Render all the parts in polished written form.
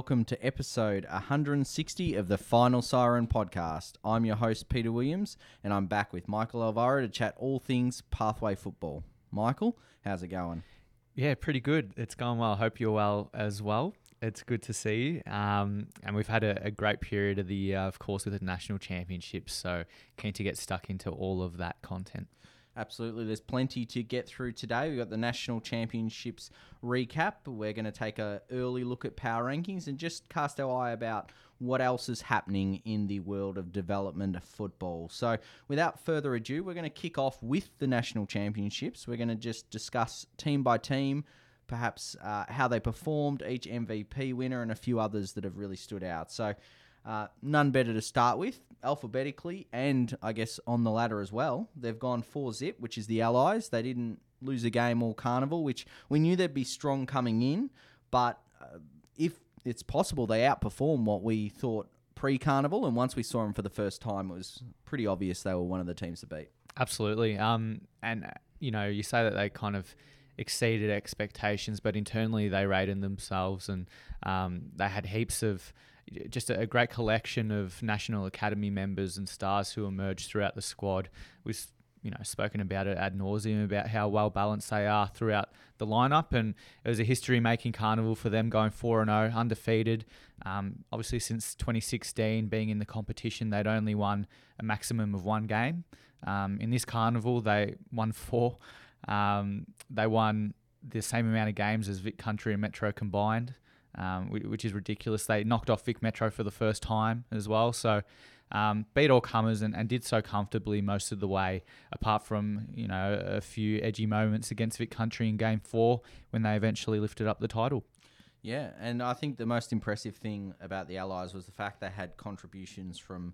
welcome to episode 160 of the Final Siren podcast. I'm your host, Peter Williams, and I'm back with Michael Alvaro to chat all things Pathway football. Michael, how's it going? Yeah, pretty good. It's going well. Hope you're well as well. It's good to see you. And we've had a great period of the year, of course, with the national championships. So keen to get stuck into all of that content. Absolutely. There's plenty to get through today. We've got the National Championships recap. We're going to take an early look at power rankings and just cast our eye about what else is happening in the world of development football. So without further ado, we're going to kick off with the National Championships. We're going to just discuss team by team, perhaps how they performed, each MVP winner, and a few others that have really stood out. So none better to start with, alphabetically, and I guess on the ladder as well. They've gone 4-0, which is the Allies. They didn't lose a game all carnival, which we knew they'd be strong coming in, but if it's possible, they outperformed what we thought pre-carnival, and once we saw them for the first time, it was pretty obvious they were one of the teams to beat. Absolutely. And, you know, you say that they kind of exceeded expectations, but internally they rated themselves, and they had heaps of just a great collection of National Academy members and stars who emerged throughout the squad. We've spoken about it ad nauseum about how well balanced they are throughout the lineup, and it was a history-making carnival for them, going 4-0, undefeated. Obviously, since 2016, being in the competition, they'd only won a maximum of one game. In this carnival, they won 4. They won the same amount of games as Vic Country and Metro combined, which is ridiculous. They knocked off Vic Metro for the first time as well. So beat all comers and did so comfortably most of the way, apart from a few edgy moments against Vic Country in Game 4 when they eventually lifted up the title. Yeah, and I think the most impressive thing about the Allies was the fact they had contributions from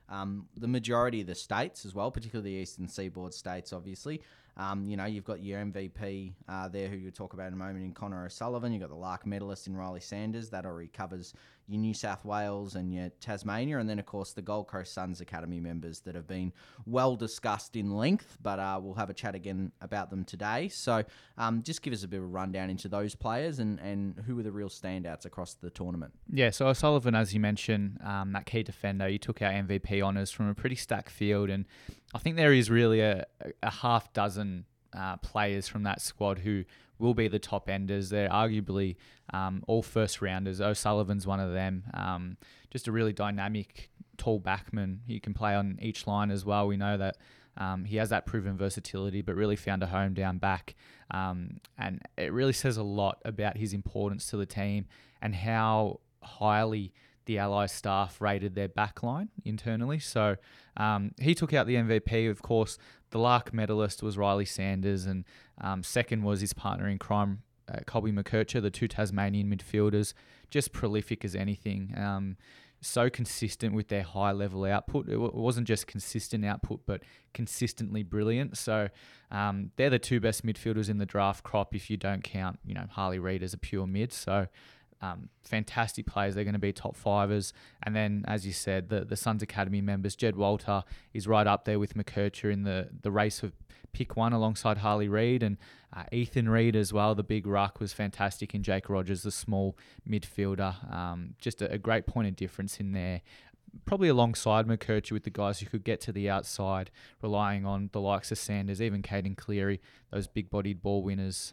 the majority of the states as well, particularly the Eastern Seaboard states, obviously. You've got your MVP there, who you'll talk about in a moment, in Connor O'Sullivan. You've got the Lark medalist in Riley Sanders. That already covers your New South Wales and your Tasmania. And then, of course, the Gold Coast Suns Academy members that have been well discussed in length, but we'll have a chat again about them today. So just give us a bit of a rundown into those players and who were the real standouts across the tournament. Yeah, so O'Sullivan, as you mentioned, that key defender, he took our MVP honours from a pretty stacked field, and I think there is really a half dozen players from that squad who will be the top enders. They're arguably all first rounders. O'Sullivan's one of them. Just a really dynamic, tall backman. He can play on each line as well. We know that he has that proven versatility, but really found a home down back. And it really says a lot about his importance to the team and how highly the Allies staff rated their backline internally. So he took out the MVP. Of course, the Lark medalist was Riley Sanders, and second was his partner in crime, Colby McKercher, the two Tasmanian midfielders, just prolific as anything. So consistent with their high-level output. It wasn't just consistent output, but consistently brilliant. So they're the two best midfielders in the draft crop if you don't count, Harley Reid as a pure mid. So fantastic players. They're going to be top fivers. And then, as you said, the Suns Academy members, Jed Walter is right up there with McKercher in the race for pick one alongside Harley Reid, and Ethan Reid as well. The big ruck was fantastic, and Jake Rogers, the small midfielder. Just a great point of difference in there. Probably alongside McKercher with the guys who could get to the outside, relying on the likes of Sanders, even Caden Cleary, those big-bodied ball winners.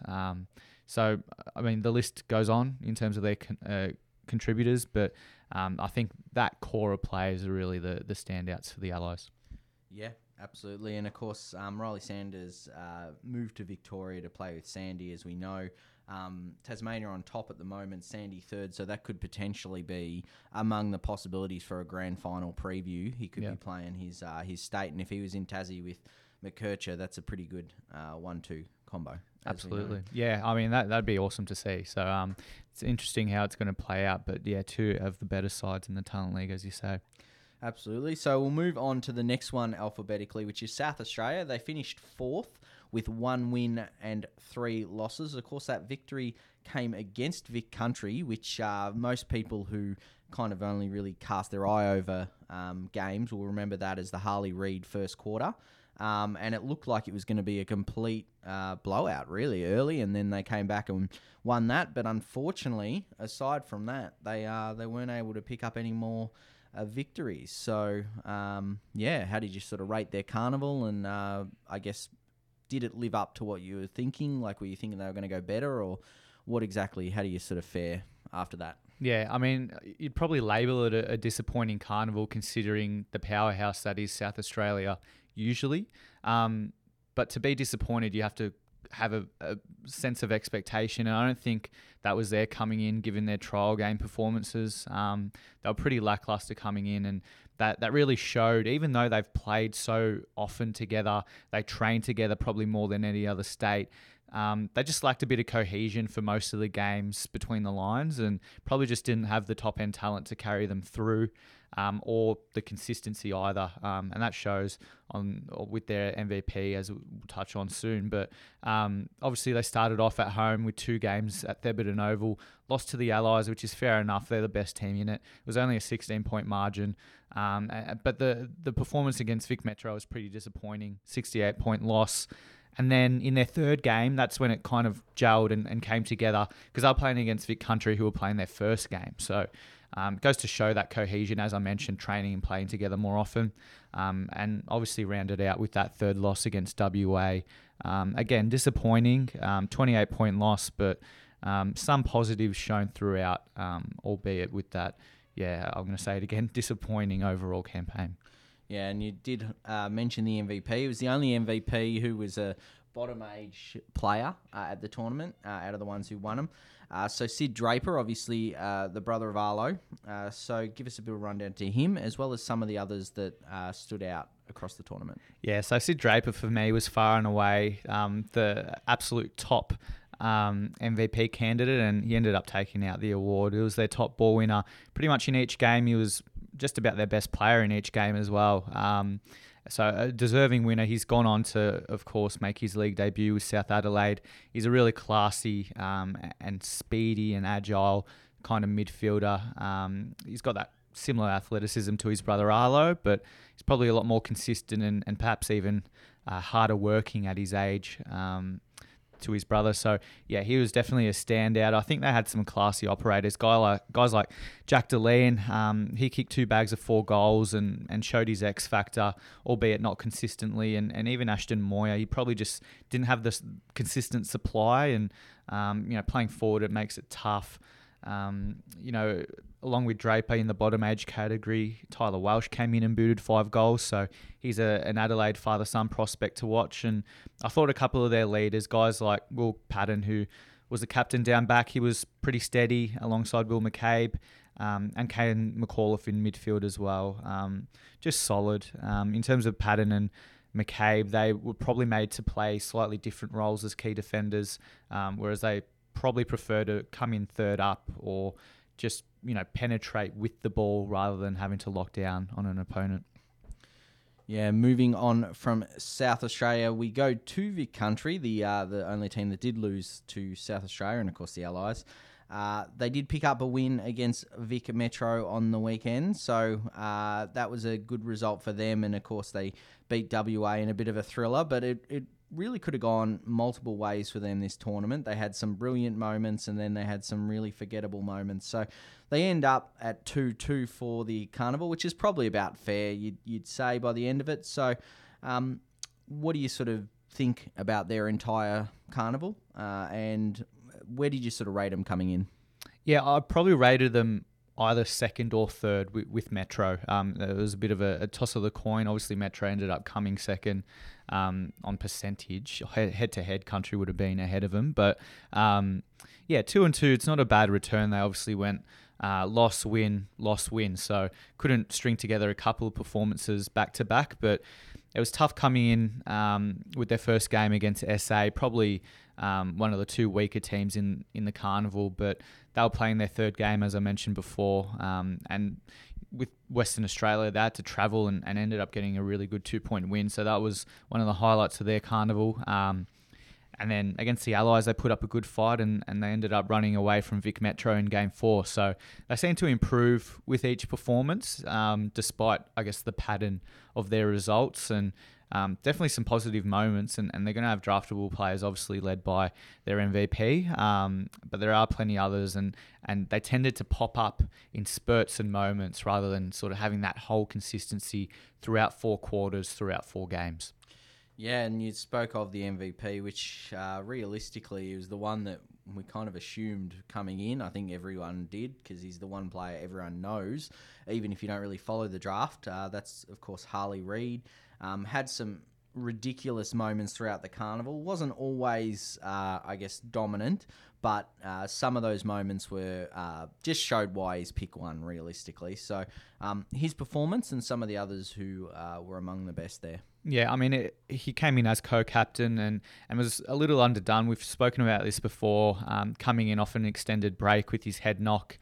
So, I mean, the list goes on in terms of their contributors, but I think that core of players are really the standouts for the Allies. Yeah, absolutely. And, of course, Riley Sanders moved to Victoria to play with Sandy, as we know. Tasmania on top at the moment, Sandy third, so that could potentially be among the possibilities for a grand final preview. He could be playing his state, and if he was in Tassie with McKercher, that's a pretty good 1-2 combo. Absolutely. Yeah, I mean, that'd be awesome to see. So it's interesting how it's going to play out. But yeah, two of the better sides in the Talent League, as you say. Absolutely. So we'll move on to the next one alphabetically, which is South Australia. They finished fourth with 1 win and 3 losses. Of course, that victory came against Vic Country, which most people who kind of only really cast their eye over games will remember that as the Harley Reid first quarter. And it looked like it was going to be a complete blowout really early, and then they came back and won that. But unfortunately, aside from that, they weren't able to pick up any more victories. So, how did you sort of rate their carnival? And I guess, did it live up to what you were thinking? Like, were you thinking they were going to go better, or what exactly? How do you sort of fare after that? Yeah, I mean, you'd probably label it a disappointing carnival considering the powerhouse that is South Australia usually. But to be disappointed, you have to have a sense of expectation. And I don't think that was there coming in, given their trial game performances. They were pretty lackluster coming in, and that really showed. Even though they've played so often together, they train together probably more than any other state. They just lacked a bit of cohesion for most of the games between the lines, and probably just didn't have the top end talent to carry them through, or the consistency either. And that shows with their MVP, as we'll touch on soon. But obviously they started off at home with 2 games at Thebarton Oval, lost to the Allies, which is fair enough. They're the best team in it. It was only a 16-point margin. But the performance against Vic Metro was pretty disappointing, 68-point loss. And then in their third game, that's when it kind of gelled and came together, because they were playing against Vic Country, who were playing their first game. So it goes to show that cohesion, as I mentioned, training and playing together more often. And obviously rounded out with that third loss against WA. Again, disappointing, 28-point loss, but some positives shown throughout, albeit with that, I'm going to say it again, disappointing overall campaign. Yeah, and you did mention the MVP. It was the only MVP who was a bottom age player at the tournament out of the ones who won them. So Sid Draper, obviously the brother of Arlo. So give us a bit of a rundown to him, as well as some of the others that stood out across the tournament. Yeah, so Sid Draper for me was far and away the absolute top MVP candidate, and he ended up taking out the award. It was their top ball winner. Pretty much in each game, he was just about their best player in each game as well. So a deserving winner. He's gone on to, of course, make his league debut with South Adelaide. He's a really classy and speedy and agile kind of midfielder. He's got that similar athleticism to his brother Arlo, but he's probably a lot more consistent and perhaps even harder working at his age to his brother. So yeah, he was definitely a standout. I think they had some classy operators, guys like Jack Deline. He kicked 2 bags of 4 goals and showed his X factor, albeit not consistently. And even Ashton Moyer, he probably just didn't have this consistent supply. And playing forward, it makes it tough. Along with Draper in the bottom age category, Tyler Welsh came in and booted 5 goals. So he's an Adelaide father-son prospect to watch. And I thought a couple of their leaders, guys like Will Patton, who was the captain down back, he was pretty steady alongside Will McCabe, and Kane McAuliffe in midfield as well. Just solid. In terms of Patton and McCabe, they were probably made to play slightly different roles as key defenders, whereas they probably prefer to come in third up or just penetrate with the ball rather than having to lock down on an opponent. Yeah, moving on from South Australia, we go to Vic Country, the only team that did lose to South Australia, and of course the Allies. They did pick up a win against Vic Metro on the weekend, so that was a good result for them, and of course they beat WA in a bit of a thriller, but it really could have gone multiple ways for them this tournament. They had some brilliant moments, and then they had some really forgettable moments. So they end up at 2-2 for the Carnival, which is probably about fair, you'd say, by the end of it. So what do you sort of think about their entire Carnival, and where did you sort of rate them coming in? Yeah, I probably rated them either second or third with Metro. It was a bit of a toss of the coin. Obviously, Metro ended up coming second on percentage. Head-to-head, Country would have been ahead of them. But 2-2, it's not a bad return. They obviously went loss, win. So couldn't string together a couple of performances back-to-back. But it was tough coming in with their first game against SA, probably one of the 2 weaker teams in the Carnival, but they were playing their third game, as I mentioned before, and with Western Australia, they had to travel and ended up getting a really good 2-point win. So that was one of the highlights of their carnival. And then against the Allies, they put up a good fight and they ended up running away from Vic Metro in Game 4. So they seem to improve with each performance, despite, I guess, the pattern of their results. And definitely some positive moments. And they're going to have draftable players, obviously led by their MVP. But there are plenty others. And they tended to pop up in spurts and moments rather than sort of having that whole consistency throughout 4 quarters, throughout 4 games. Yeah, and you spoke of the MVP, which realistically was the one that we kind of assumed coming in. I think everyone did, because he's the one player everyone knows, even if you don't really follow the draft. That's, of course, Harley Reid. Had some ridiculous moments throughout the carnival. Wasn't always, I guess, dominant, but some of those moments were just showed why he's pick one realistically. So his performance and some of the others who were among the best there. Yeah, I mean, he came in as co-captain and was a little underdone. We've spoken about this before, coming in off an extended break with his head knock.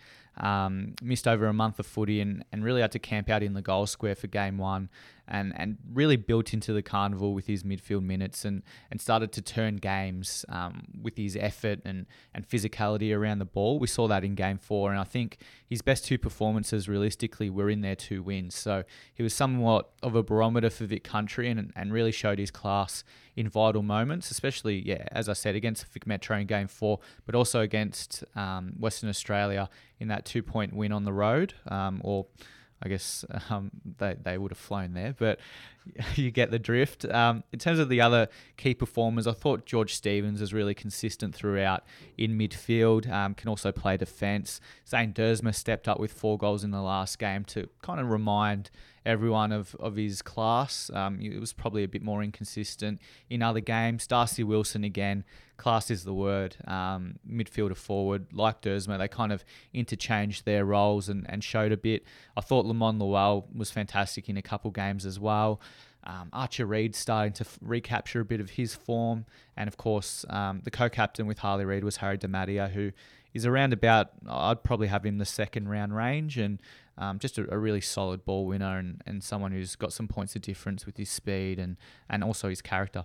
Missed over a month of footy and really had to camp out in the goal square for Game 1 and really built into the carnival with his midfield minutes and started to turn games with his effort and physicality around the ball. We saw that in Game 4, and I think his best 2 performances realistically were in their 2 wins. So he was somewhat of a barometer for Vic Country and really showed his class in vital moments, especially, as I said, against Vic Metro in Game 4, but also against Western Australia in that 2-point win on the road, or I guess they would have flown there, but you get the drift. In terms of the other key performers, I thought George Stevens was really consistent throughout in midfield, can also play defence. Zane Dersma stepped up with 4 goals in the last game to kind of remind everyone of his class. It was probably a bit more inconsistent in other games. Darcy Wilson, again, class is the word, midfielder forward, like Dersma. They kind of interchanged their roles and showed a bit. I thought Lamont Luell was fantastic in a couple games as well. Archer Reid starting to recapture a bit of his form. And of course, the co-captain with Harley Reid was Harry Dematia, who is around about, I'd probably have him the 2nd round range, and just a really solid ball winner and someone who's got some points of difference with his speed and also his character.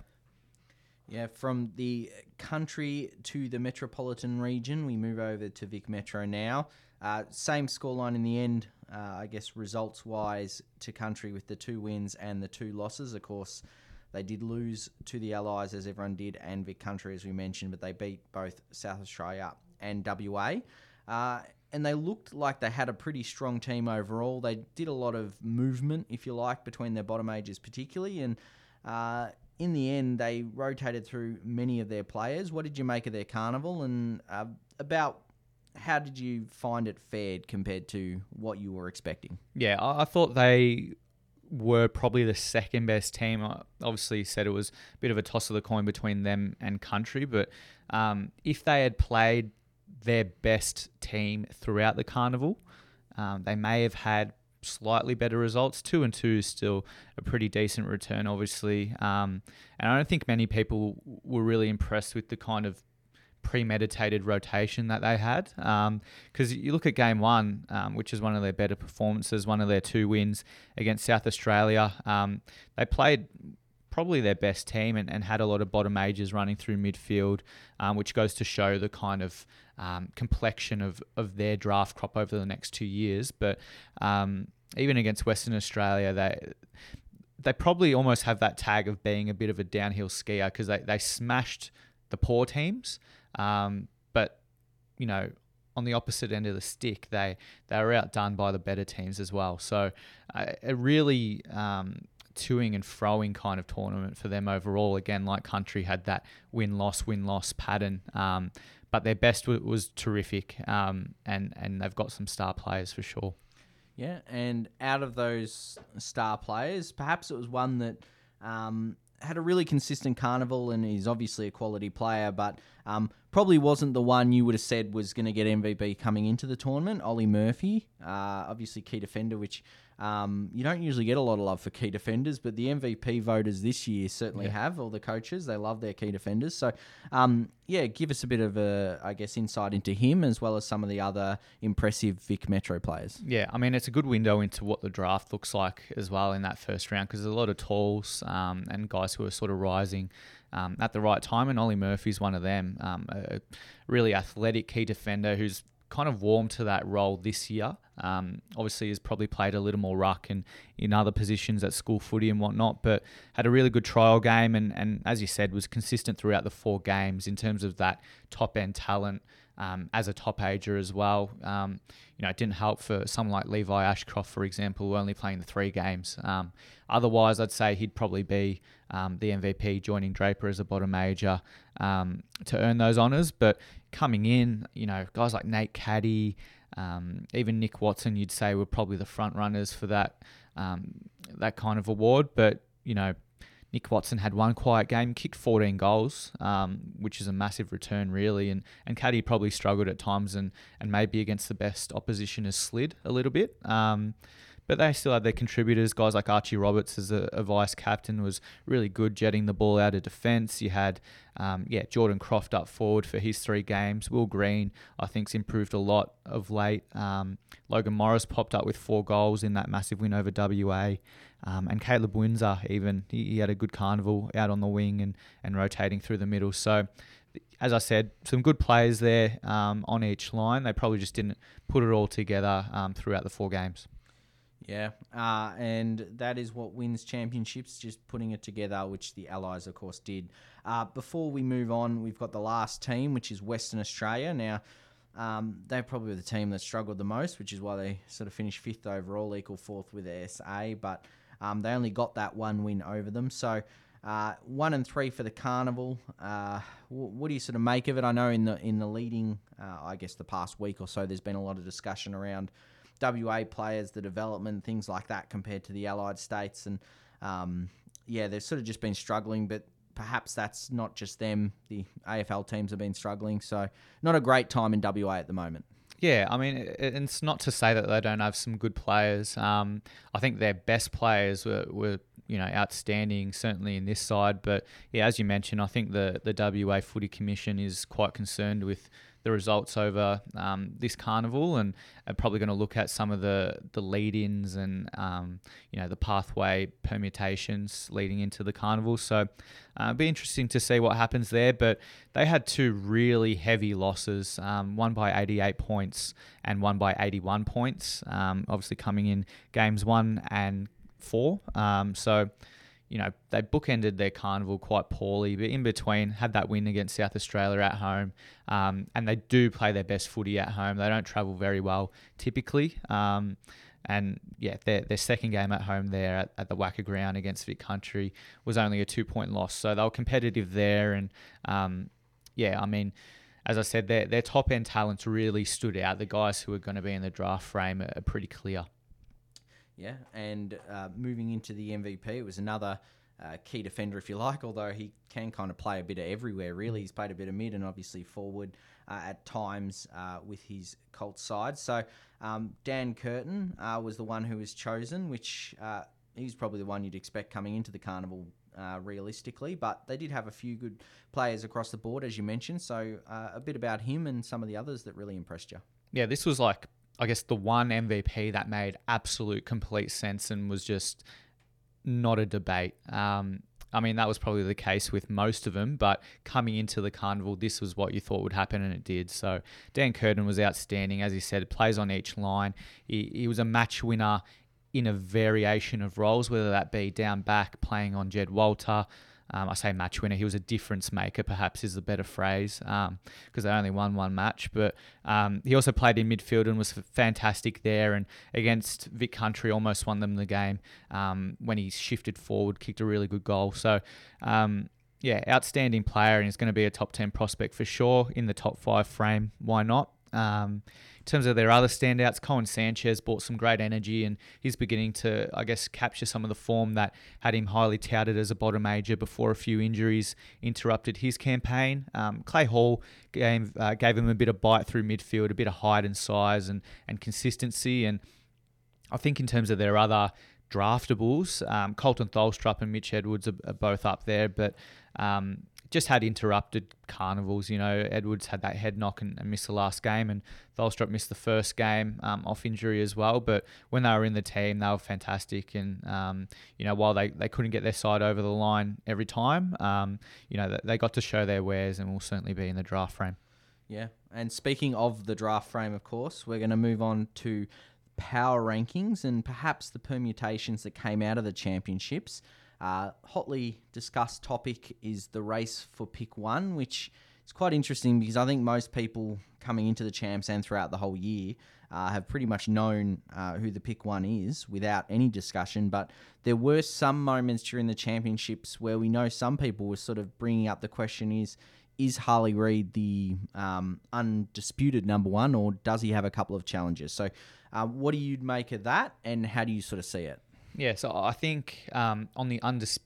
Yeah, from the country to the metropolitan region, we move over to Vic Metro now. Same scoreline in the end, I guess results-wise, to country with the 2 wins and the 2 losses. Of course, they did lose to the Allies, as everyone did, and Vic Country, as we mentioned, but they beat both South Australia and WA. And they looked like they had a pretty strong team overall. They did a lot of movement, if you like, between their bottom ages particularly, and in the end, they rotated through many of their players. What did you make of their carnival, and about how did you find it fared compared to what you were expecting? Yeah, I thought they were probably the 2nd best team. I obviously said it was a bit of a toss of the coin between them and Country, but if they had played their best team throughout the carnival, they may have had slightly better results. 2-2 is still a pretty decent return, obviously. And I don't think many people were really impressed with the kind of premeditated rotation that they had. Because you look at Game 1, which is one of their better performances, one of their 2 wins against South Australia. They played probably their best team and had a lot of bottom ages running through midfield, which goes to show the kind of complexion of their draft crop over the next 2 years. But even against Western Australia, they probably almost have that tag of being a bit of a downhill skier, because they smashed the poor teams. But, you know, on the opposite end of the stick, they were outdone by the better teams as well. So a really toing and froing kind of tournament for them overall. Again, like Country had that win-loss pattern. But their best was terrific, and they've got some star players for sure. Yeah, and out of those star players, perhaps it was one that had a really consistent carnival and is obviously a quality player, but probably wasn't the one you would have said was going to get MVP coming into the tournament. Ollie Murphy, obviously key defender, which You don't usually get a lot of love for key defenders, but the MVP voters this year certainly have. All the coaches, they love their key defenders. So, give us a bit of insight into him as well as some of the other impressive Vic Metro players. Yeah, I mean, it's a good window into what the draft looks like as well in that first round, because there's a lot of talls and guys who are sort of rising at the right time, and Ollie Murphy's one of them. A really athletic key defender who's kind of warmed to that role this year. Obviously has probably played a little more ruck and in other positions at school footy and whatnot, but had a really good trial game and as you said, was consistent throughout the 4 games in terms of that top end talent as a top ager as well. It didn't help for someone like Levi Ashcroft, for example, only playing the 3 games. Otherwise, I'd say he'd probably be the MVP, joining Draper as a bottom major to earn those honours. But coming in, guys like Nate Caddy, even Nick Watson, you'd say were probably the front runners for that kind of award. But, Nick Watson had 1 quiet game, kicked 14 goals, which is a massive return, really. And Caddy probably struggled at times and maybe against the best opposition has slid a little bit. But they still had their contributors. Guys like Archie Roberts as a vice captain was really good, jetting the ball out of defence. You had, Jordan Croft up forward for his 3 games. Will Green, I think, has improved a lot of late. Logan Morris popped up with 4 goals in that massive win over WA. And Caleb Windsor, even, he had a good carnival out on the wing and rotating through the middle. So, as I said, some good players there on each line. They probably just didn't put it all together throughout the 4 games. Yeah, and that is what wins championships, just putting it together, which the Allies, of course, did. Before we move on, we've got the last team, which is Western Australia. Now, they're probably the team that struggled the most, which is why they sort of finished 5th overall, equal 4th with the SA, but they only got that 1 win over them. So 1 and 3 for the Carnival. What do you sort of make of it? I know in the leading, the past week or so, there's been a lot of discussion around WA players, the development, things like that compared to the Allied States. And they've sort of just been struggling, but perhaps that's not just them. The AFL teams have been struggling. So not a great time in WA at the moment. Yeah, I mean, it's not to say that they don't have some good players. I think their best players were outstanding, certainly in this side. But yeah, as you mentioned, I think the WA Footy Commission is quite concerned with the results over this carnival and are probably going to look at some of the lead-ins and the pathway permutations leading into the carnival. So it'll be interesting to see what happens there. But they had 2 really heavy losses, one by 88 points and one by 81 points, obviously coming in games 1 and 4. They bookended their carnival quite poorly, but in between had that win against South Australia at home. And they do play their best footy at home. They don't travel very well typically. Their second game at home there at the Wacker Ground against Vic Country was only a 2-point loss. So they were competitive there. And as I said, their top end talents really stood out. The guys who are going to be in the draft frame are pretty clear. Yeah, and moving into the MVP, it was another key defender, if you like, although he can kind of play a bit of everywhere, really. He's played a bit of mid and obviously forward at times with his Colts side. So Dan Curtin was the one who was chosen, which he's probably the one you'd expect coming into the carnival realistically, but they did have a few good players across the board, as you mentioned. So a bit about him and some of the others that really impressed you. Yeah, this was like, I guess, the one MVP that made absolute complete sense and was just not a debate. That was probably the case with most of them, but coming into the carnival, this was what you thought would happen, and it did. So Dan Curtin was outstanding. As he said, plays on each line. He was a match winner in a variation of roles, whether that be down back, playing on Jed Walter. I say match winner. He was a difference maker, perhaps is the better phrase, because they only won 1 match. But he also played in midfield and was fantastic there. And against Vic Country, almost won them the game when he shifted forward, kicked a really good goal. So, outstanding player, and he's going to be a top 10 prospect for sure in the top 5 frame. Why not? In terms of their other standouts, Cohen Sanchez brought some great energy and he's beginning to, I guess, capture some of the form that had him highly touted as a bottom major before a few injuries interrupted his campaign. Clay Hall gave him a bit of bite through midfield, a bit of height and size and consistency, and I think in terms of their other draftables, Colton Tholstrup and Mitch Edwards are both up there, but just had interrupted carnivals. Edwards had that head knock and missed the last game, and Tholstrup missed the first game off injury as well. But when they were in the team, they were fantastic. And, while they couldn't get their side over the line every time, they got to show their wares and will certainly be in the draft frame. Yeah, and speaking of the draft frame, of course, we're going to move on to power rankings and perhaps the permutations that came out of the championships. Hotly discussed topic is the race for pick one, which is quite interesting because I think most people coming into the champs and throughout the whole year have pretty much known who the pick one is without any discussion. But there were some moments during the championships where we know some people were sort of bringing up the question is Harley Reid the undisputed number one, or does he have a couple of challenges? So what do you make of that, and how do you sort of see it? Yeah, so I think on the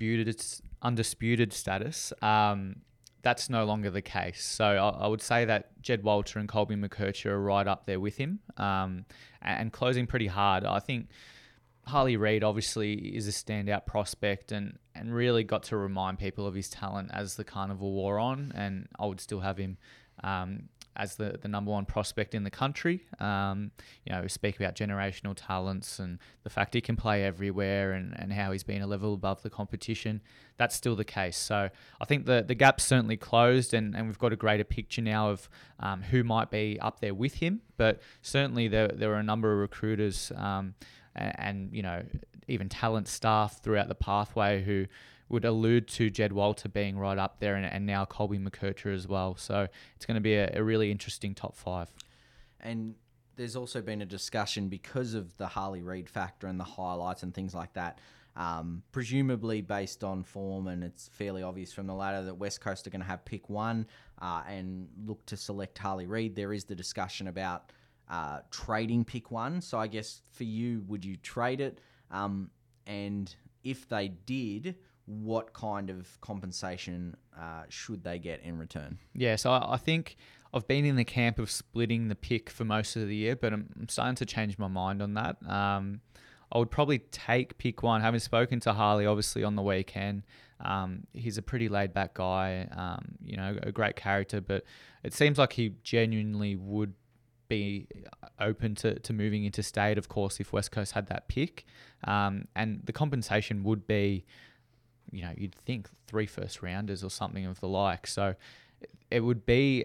undisputed status, that's no longer the case. So I would say that Jed Walter and Colby McKercher are right up there with him and closing pretty hard. I think Harley Reid obviously is a standout prospect and really got to remind people of his talent as the carnival wore on, and I would still have him as the number one prospect in the country. We speak about generational talents and the fact he can play everywhere and how he's been a level above the competition. That's still the case. So I think the gap's certainly closed and we've got a greater picture now of who might be up there with him. But certainly there are a number of recruiters and even talent staff throughout the pathway who would allude to Jed Walter being right up there and now Colby McKercher as well. So it's going to be a really interesting top five. And there's also been a discussion because of the Harley Reid factor and the highlights and things like that, presumably based on form, and it's fairly obvious from the ladder that West Coast are going to have pick one and look to select Harley Reid. There is the discussion about trading pick one. So I guess for you, would you trade it? And if they did, what kind of compensation should they get in return? Yeah, so I think I've been in the camp of splitting the pick for most of the year, but I'm starting to change my mind on that. I would probably take pick one. Having spoken to Harley, obviously, on the weekend, he's a pretty laid-back guy, a great character, but it seems like he genuinely would be open to moving into state, of course, if West Coast had that pick. And the compensation would be, you'd think 3 first rounders or something of the like. So it would be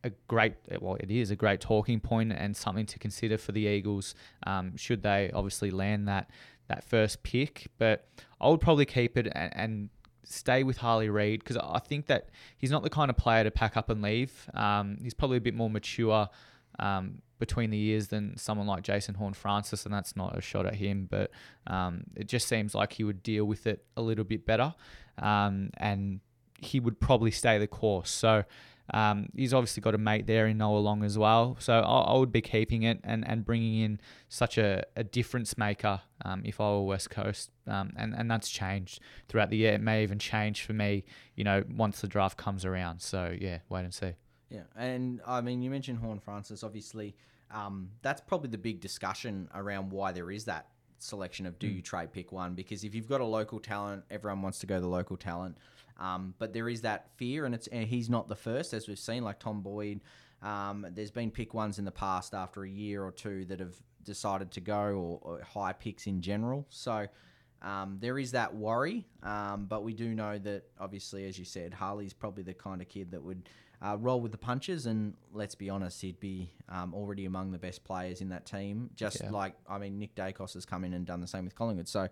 it is a great talking point and something to consider for the Eagles should they obviously land that first pick. But I would probably keep it and stay with Harley Reid because I think that he's not the kind of player to pack up and leave. He's probably a bit more mature between the years than someone like Jason Horne-Francis, and that's not a shot at him, but it just seems like he would deal with it a little bit better, and he would probably stay the course. So he's obviously got a mate there in Noah Long as well, so I would be keeping it and bringing in such a difference maker if I were West Coast, and that's changed throughout the year. It may even change for me, once the draft comes around. So yeah, wait and see. Yeah, and I mean, you mentioned Horne-Francis, obviously. That's probably the big discussion around why there is that selection of do you trade pick one, because if you've got a local talent, everyone wants to go the local talent. But there is that fear, and he's not the first, as we've seen, like Tom Boyd. There's been pick ones in the past after a year or two that have decided to go, or high picks in general. So there is that worry, but we do know that, obviously, as you said, Harley's probably the kind of kid that would roll with the punches, and let's be honest, he'd be already among the best players in that team. Nick Dacos has come in and done the same with Collingwood. So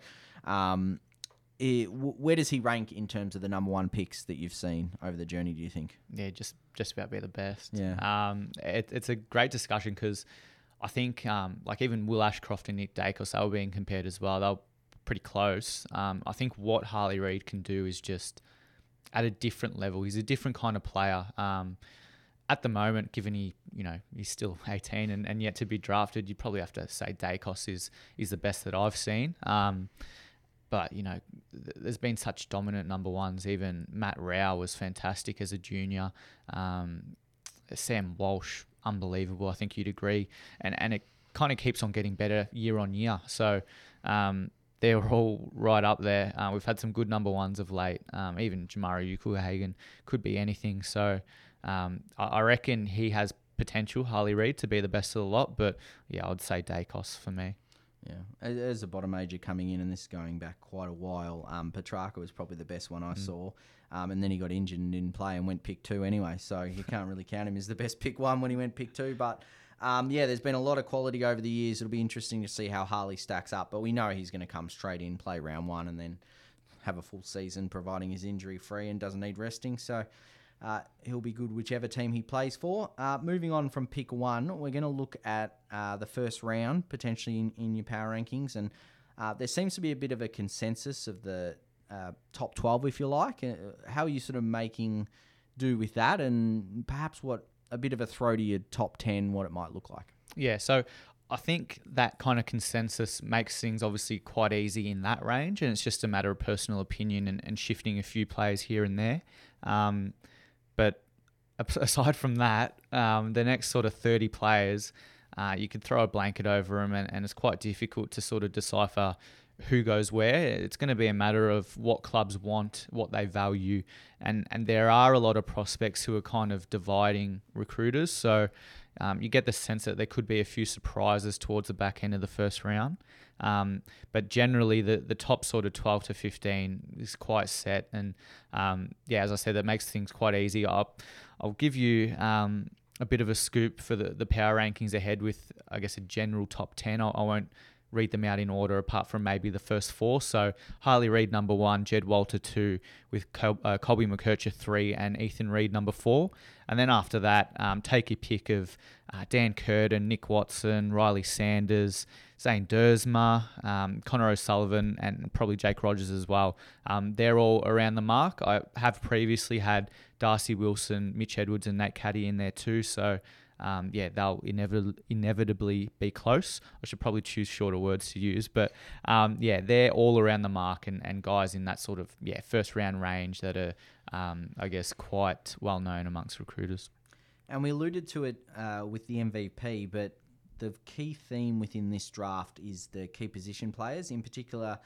where does he rank in terms of the number one picks that you've seen over the journey, do you think? Yeah, just about be the best. Yeah. It's a great discussion because I think even Will Ashcroft and Nick Dacos, they were being compared as well. They were pretty close. I think what Harley Reid can do is just at a different level. He's a different kind of player. At the moment, given he's still 18 and yet to be drafted, you'd probably have to say Dacos is the best that I've seen. But, there's been such dominant number ones. Even Matt Rao was fantastic as a junior. Sam Walsh, unbelievable. I think you'd agree. And kind of keeps on getting better year on year. So they're all right up there. We've had some good number ones of late. Even Jamari Ukuhagen could be anything. So I reckon he has potential, Harley Reid, to be the best of the lot. But yeah, I'd say Dacos for me. Yeah, as a bottom major coming in, and this is going back quite a while, Petrarca was probably the best one I saw. And then he got injured and didn't play and went pick 2 anyway. So you can't really count him as the best pick 1 when he went pick 2. But there's been a lot of quality over the years. It'll be interesting to see how Harley stacks up. But we know he's going to come straight in, play round 1, and then have a full season, providing he's injury free and doesn't need resting. So he'll be good whichever team he plays for. Moving on from pick 1, we're going to look at the first round, potentially in your power rankings. And there seems to be a bit of a consensus of the top 12, if you like. How are you sort of making do with that? And perhaps what a bit of a throw to your top 10, what it might look like? Yeah, so I think that kind of consensus makes things obviously quite easy in that range, and it's just a matter of personal opinion and shifting a few players here and there. But aside from that, the next sort of 30 players, you could throw a blanket over them, and it's quite difficult to sort of decipher who goes where. It's going to be a matter of what clubs want, what they value, and there are a lot of prospects who are kind of dividing recruiters. So you get the sense that there could be a few surprises towards the back end of the first round. But generally, the top sort of 12 to 15 is quite set. And as I said, that makes things quite easy. I'll give you a bit of a scoop for the power rankings ahead with, I guess, a general top 10. I won't read them out in order apart from maybe the first 4. So Harley Reid number 1, Jed Walter 2, with Colby McKercher 3, and Ethan Reid number 4. And then after that, take your pick of Dan Curtin, Nick Watson, Riley Sanders, Zane Dersma, Connor O'Sullivan, and probably Jake Rogers as well. They're all around the mark. I have previously had Darcy Wilson, Mitch Edwards, and Nate Caddy in there too. So they'll inevitably be close. I should probably choose shorter words to use, but they're all around the mark and guys in that sort of first round range that are I guess quite well known amongst recruiters. And we alluded to it with the MVP, but the key theme within this draft is the key position players, in particular.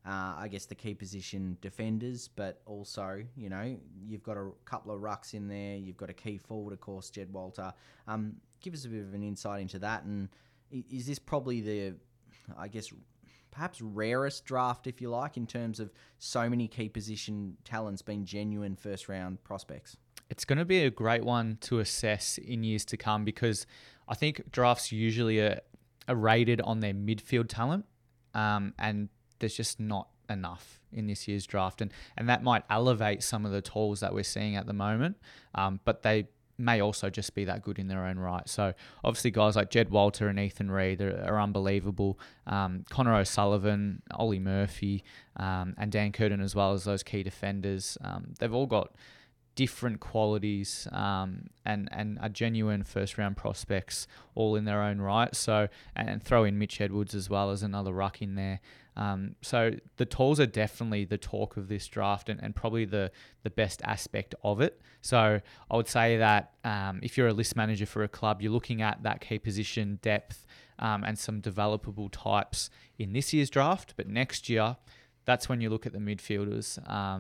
I guess the key position defenders, but also, you've got a couple of rucks in there. You've got a key forward, of course, Jed Walter. Give us a bit of an insight into that. And is this probably the, I guess, perhaps rarest draft, if you like, in terms of so many key position talents being genuine first-round prospects? It's going to be a great one to assess in years to come because I think drafts usually are rated on their midfield talent, and there's just not enough in this year's draft. And that might elevate some of the talls that we're seeing at the moment, but they may also just be that good in their own right. So obviously guys like Jed Walter and Ethan Reid are unbelievable. Connor O'Sullivan, Ollie Murphy, and Dan Curtin as well as those key defenders. They've all got different qualities and are genuine first round prospects all in their own right. So and throw in Mitch Edwards as well as another ruck in there. So the talls are definitely the talk of this draft and probably the best aspect of it. So I would say that if you're a list manager for a club, you're looking at that key position depth and some developable types in this year's draft. But next year, that's when you look at the midfielders.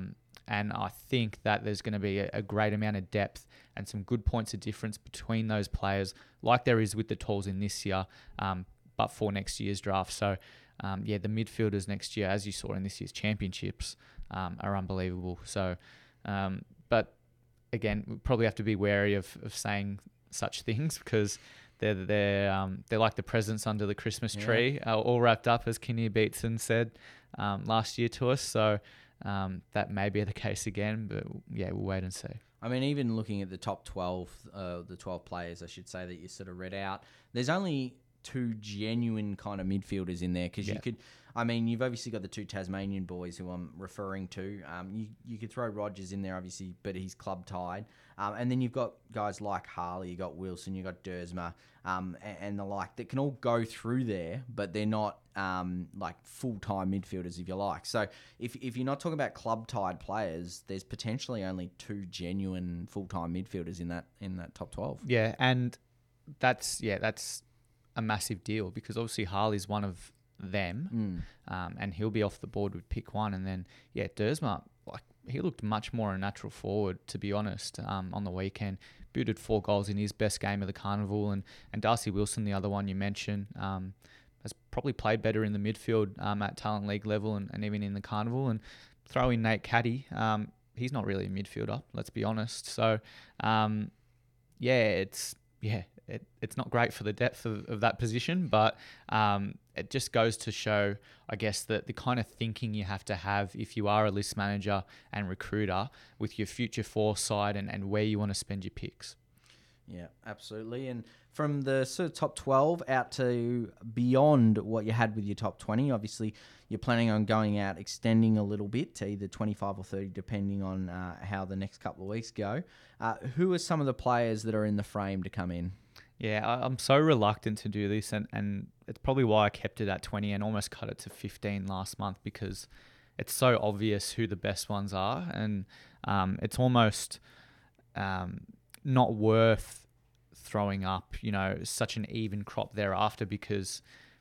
And I think that there's going to be a great amount of depth and some good points of difference between those players, like there is with the talls in this year, but for next year's draft. So, the midfielders next year, as you saw in this year's championships, are unbelievable. So, but again, we probably have to be wary of saying such things because they're like the presents under the Christmas tree, all wrapped up, as Kinnear Beatson said last year to us. So. That may be the case again, but we'll wait and see. I mean, even looking at the top 12, the 12 players, I should say, that you sort of read out, there's only 2 genuine kind of midfielders in there because you could, you've obviously got the 2 Tasmanian boys who I'm referring to. You could throw Rogers in there, obviously, but he's club tied. And then you've got guys like Harley, you got Wilson, you got Dersma, and the like that can all go through there, but they're not like full-time midfielders, if you like. So if you're not talking about club-tied players, there's potentially only 2 genuine full-time midfielders in that top 12. Yeah, and that's a massive deal because obviously Harley's one of them, and he'll be off the board with pick 1. And then, Dersma, like, he looked much more a natural forward, to be honest, on the weekend. Booted 4 goals in his best game of the carnival. And Darcy Wilson, the other one you mentioned, has probably played better in the midfield at Talent League level and even in the carnival. And throw in Nate Caddy. He's not really a midfielder, let's be honest. So, it's not great for the depth of that position, but it just goes to show, I guess, that the kind of thinking you have to have if you are a list manager and recruiter with your future foresight and where you want to spend your picks. Yeah, absolutely. And from the sort of top 12 out to beyond what you had with your top 20, obviously you're planning on going out, extending a little bit to either 25 or 30, depending on how the next couple of weeks go. Who are some of the players that are in the frame to come in? Yeah, I'm so reluctant to do this, and it's probably why I kept it at 20 and almost cut it to 15 last month, because it's so obvious who the best ones are, and it's almost not worth throwing up, such an even crop thereafter, because,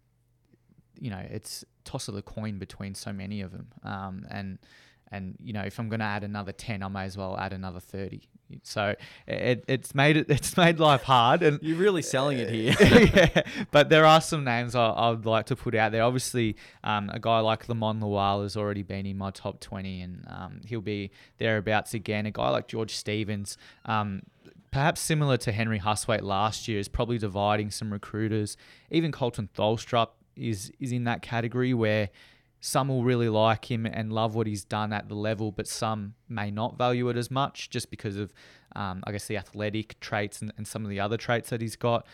it's toss of the coin between so many of them. And if I'm going to add another 10, I may as well add another 30. So it's made life hard, and you're really selling it here. Yeah, but there are some names I would like to put out there. Obviously, a guy like Lamont Lual has already been in my top 20, and he'll be thereabouts again. A guy like George Stevens, perhaps similar to Henry Huswaite last year, is probably dividing some recruiters. Even Colton Tholstrup is in that category where some will really like him and love what he's done at the level, but some may not value it as much just because of, I guess, the athletic traits and some of the other traits that he's got.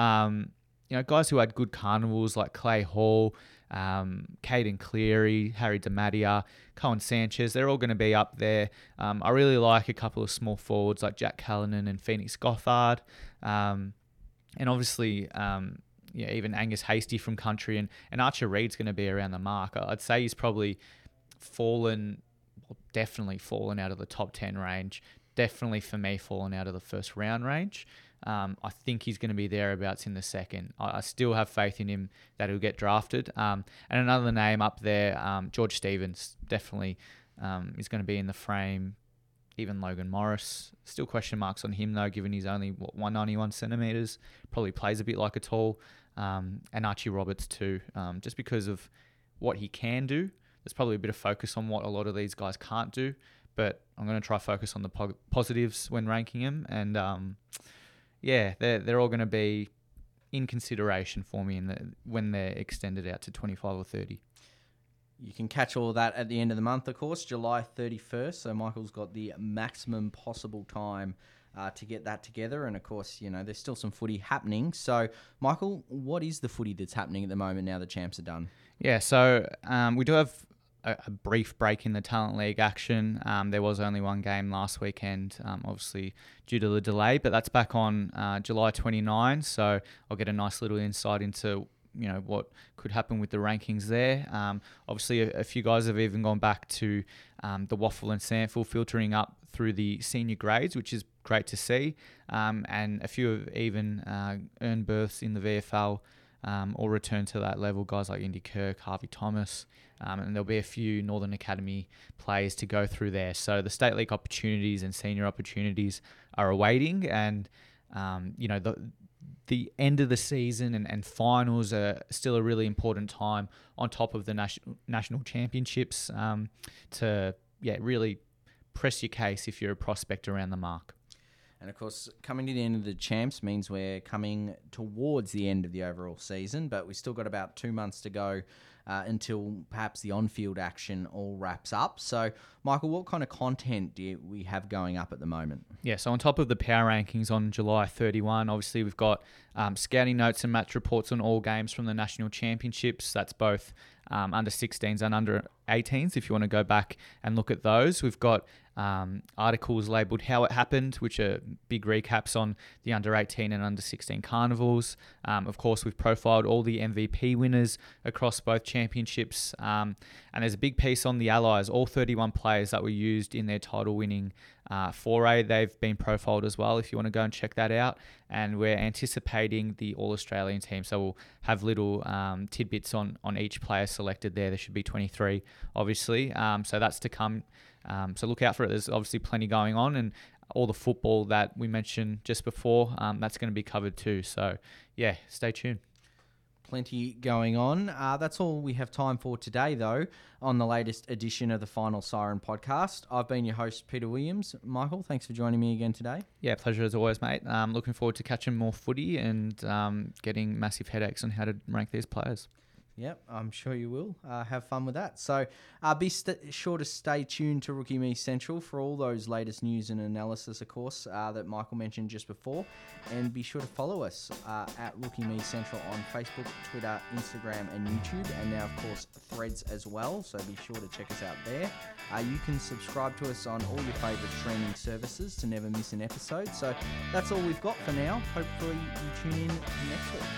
Guys who had good carnivals like Clay Hall, Caden Cleary, Harry DiMattia, Cohen Sanchez, they're all going to be up there. I really like a couple of small forwards like Jack Callanan and Phoenix Gothard. And obviously, even Angus Hasty from Country and Archer Reed's going to be around the mark. I'd say he's probably definitely fallen out of the top 10 range. Definitely for me, fallen out of the first round range. I think he's going to be thereabouts in the second. I still have faith in him that he'll get drafted. And another name up there, George Stevens, definitely is going to be in the frame. Even Logan Morris, still question marks on him though, given he's only 191 centimeters, probably plays a bit like a tall. And Archie Roberts too, just because of what he can do. There's probably a bit of focus on what a lot of these guys can't do, but I'm going to try focus on the positives when ranking him. And they're all going to be in consideration for me when they're extended out to 25 or 30. You can catch all of that at the end of the month, of course, July 31st. So Michael's got the maximum possible time to get that together. And, of course, there's still some footy happening. So, Michael, what is the footy that's happening at the moment now the champs are done? Yeah, so we do have a brief break in the Talent League action. There was only one game last weekend, obviously due to the delay, but that's back on July 29. So I'll get a nice little insight into what could happen with the rankings there. Obviously, a few guys have even gone back to the Waffle and Sandful, filtering up through the senior grades, which is great to see. And a few have even earned berths in the VFL or returned to that level, guys like Indy Kirk, Harvey Thomas. And there'll be a few Northern Academy players to go through there. So the State League opportunities and senior opportunities are awaiting. And, the end of the season and finals are still a really important time on top of the national championships to really press your case if you're a prospect around the mark. And, of course, coming to the end of the champs means we're coming towards the end of the overall season, but we've still got about 2 months to go until perhaps the on-field action all wraps up. So, Michael, what kind of content do we have going up at the moment? Yeah, so on top of the power rankings on July 31, obviously we've got scouting notes and match reports on all games from the national championships. That's both under 16s and under 18s, if you want to go back and look at those. We've got articles labelled How It Happened, which are big recaps on the under 18 and under 16 carnivals. Of course, we've profiled all the MVP winners across both championships. And there's a big piece on the Allies, all 31 players that were used in their title-winning 4A, they've been profiled as well if you want to go and check that out. And we're anticipating the All-Australian team. So we'll have little tidbits on each player selected there. There should be 23, obviously. So that's to come. So look out for it. There's obviously plenty going on. And all the football that we mentioned just before, that's going to be covered too. So, yeah, stay tuned. Plenty going on. That's all we have time for today, though, on the latest edition of the Final Siren podcast. I've been your host, Peter Williams. Michael, thanks for joining me again today. Yeah, pleasure as always, mate. Looking forward to catching more footy and getting massive headaches on how to rank these players. Yep, I'm sure you will. Have fun with that. So be sure to stay tuned to Rookie Me Central for all those latest news and analysis, of course, that Michael mentioned just before. And be sure to follow us at Rookie Me Central on Facebook, Twitter, Instagram, and YouTube. And now, of course, Threads as well. So be sure to check us out there. You can subscribe to us on all your favourite streaming services to never miss an episode. So that's all we've got for now. Hopefully you tune in next week.